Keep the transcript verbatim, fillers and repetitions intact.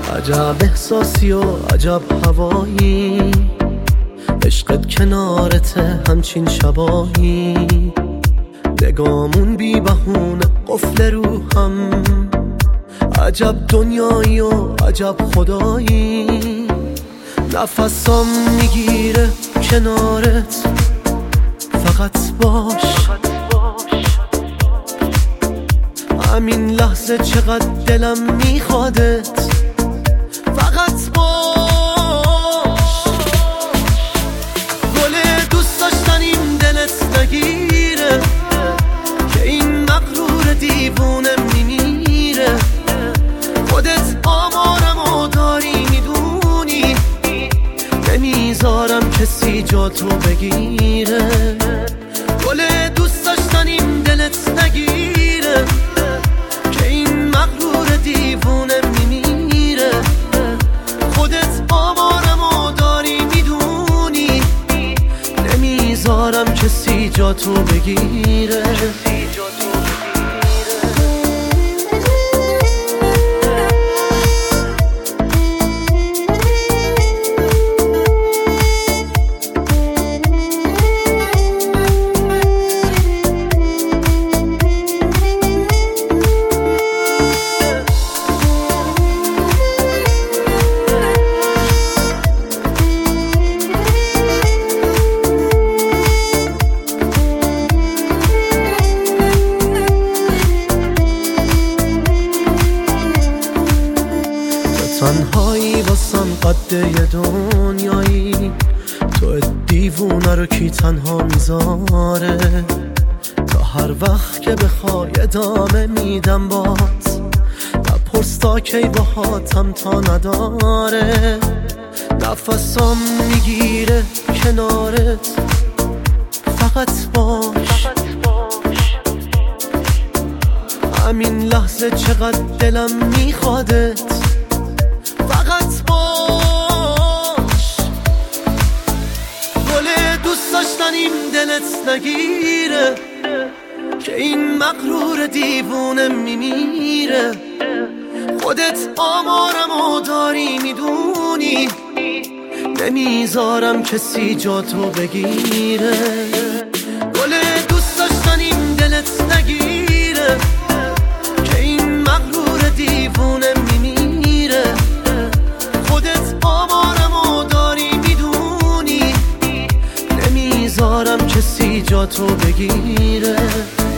عجب احساسی و عجب هوایی، عشقت کنارته همچین شبایی، نگامون بی بهونه قفل روحم، عجب دنیایی و عجب خدایی، نفسام میگیره کنارت، فقط باش همین لحظه چقدر دلم میخوادت، فقط باش. گل دوست داشتنیم دلت نگیره که این مغرور دیوونه میمیره، خودت آمارمو داری میدونی، نمیذارم کسی جا تو بگیره. گل دوست داشتنیم دلت نگیره که این مغرور دیوونه میمیره، خودت آمارمو داری میدونی، نمیذارم کسی جا تو بگیره. تنهایی واسم قد یه دنیایی، تو دیوونه رو کی تنها میذاره، تا هر وقت که بخوای ادامه میدم بات، نپرس تا کی باهاتم تا نداره، نفسام میگیره کنارت، فقط باش همین لحظه چقدر دلم میخوادت، فقط باش. گل دوست داشتنیم دلت نگیره که این مغرور دیوونه میمیره، خودت آمارمو داری میدونی، نمیذارم کسی جا تو بگیره. گل دوست داشتنیم دلت نگیره که این مغرور دیوونه میمیره، خودت آمارمو داری میدونی، نمیذارم کسی جا تو بگیره.